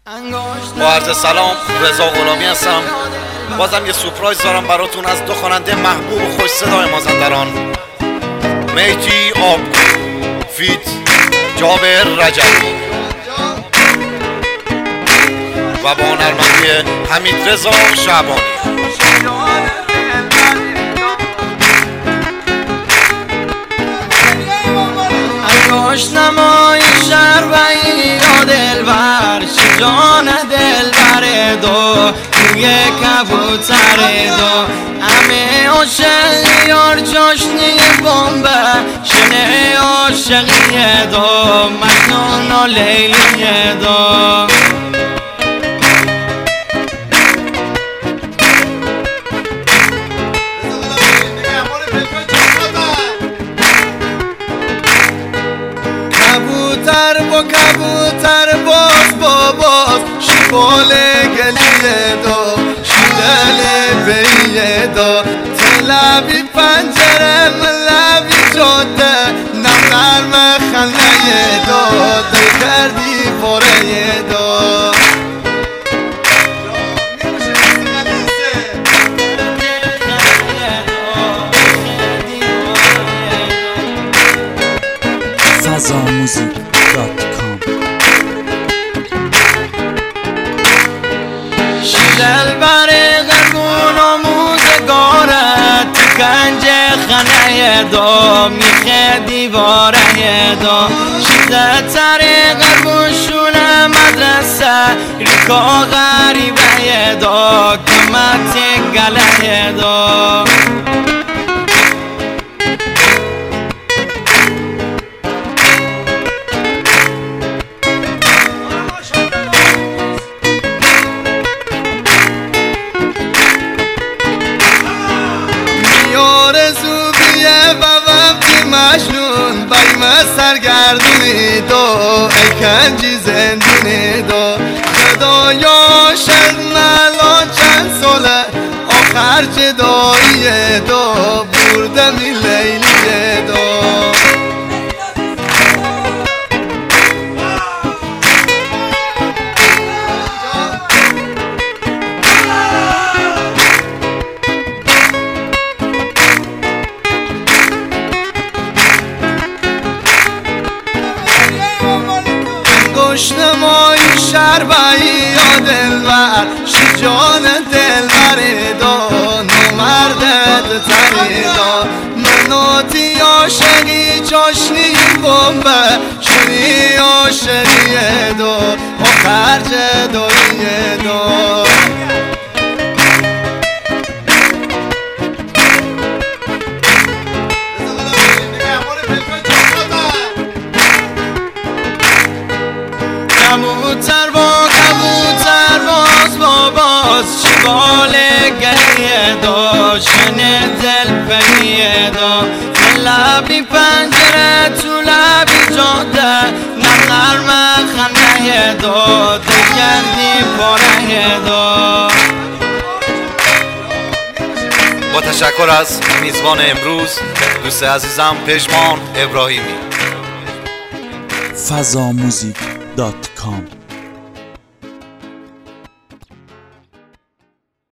با عرض سلام، رضا غلامی هستم. بازم یه سورپرایز دارم براتون از دو خواننده محبوب و خوش صدای مازندران، میتی آب فیت جابر رجبی و با هنرمندی حمید رضا شعبانی. آشنمای شهر و یا دلبر شجان دلبر دو توی کبوتر دو همه عاشق یار جاشنی بمبه شنه عاشقی دو مجنون و لیلی دو کبوتر باز باز شیبال گلیه دو شیدل بیه دو تلبی پنجره ملبی جاده نمرم خنه دو دل کردی پاره دو fazamusic.com شیدل بره غربون و موزگاره تو گنج خنه دو میخه دیواره دو شیدل تره غربون شونه مدرسه ریکا غریبه دو کمت گله دو مجنون بریم سرگردونی دو اکنجی زندونی دو خدایا شد ملان چند ساله آخر جدایی دو بردمی لیلی دو نمای شربایی یا دلبر شجان دلبر دو نمردت تری دو مناتی عاشقی جاشنی بمبه شنی عاشقی دو آخر جدایی دو کبوتر باز شبال گلیه دو شنه دل پریه دو لبی پنجره تو لبی جاده نرم خنه دو دل کردی پاره دو. با تشکر از میزبان امروز دوست عزیزم پژمان ابراهیمی. fazamusic.com